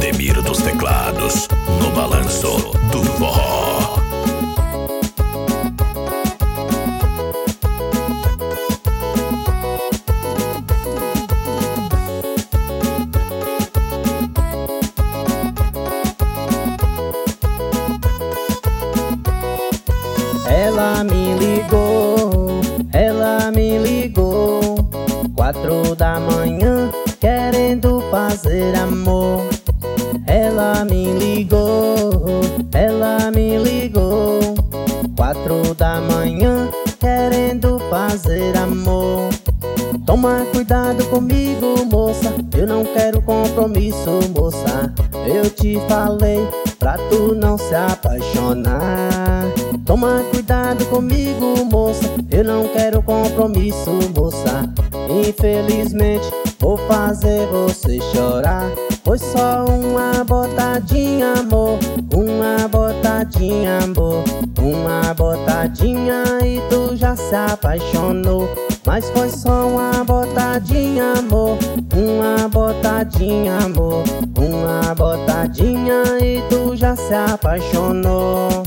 Ademir dos teclados, no balanço do forró. Ela me ligou 4 da manhã, querendo fazer amor. Ela me ligou 4 da manhã, querendo fazer amor. Toma cuidado comigo, moça, eu não quero compromisso, moça. Eu te falei pra tu não se apaixonar. Toma cuidado comigo, moça, eu não quero compromisso, moça. Infelizmente vou fazer você chorar. Foi só uma botadinha, amor, uma botadinha, amor, uma botadinha e tu já se apaixonou. Mas foi só uma botadinha, amor, uma botadinha, amor, uma botadinha e tu já se apaixonou.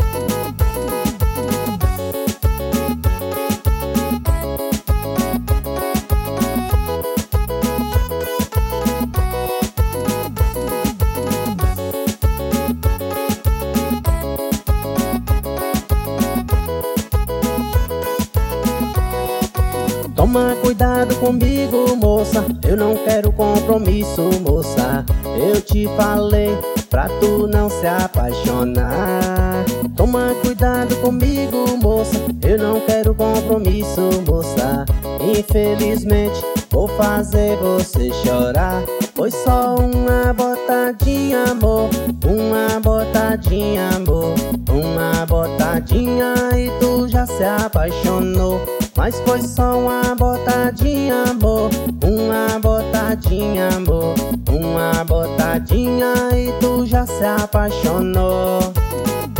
Toma cuidado comigo, moça, eu não quero compromisso, moça. Eu te falei pra tu não se apaixonar. Toma cuidado comigo, moça, eu não quero compromisso, moça. Infelizmente vou fazer você chorar. Foi só uma botadinha, amor, uma botadinha, amor, uma botadinha e tu já se apaixonou. Mas foi só uma botadinha, amor, uma botadinha, amor, uma botadinha e tu já se apaixonou.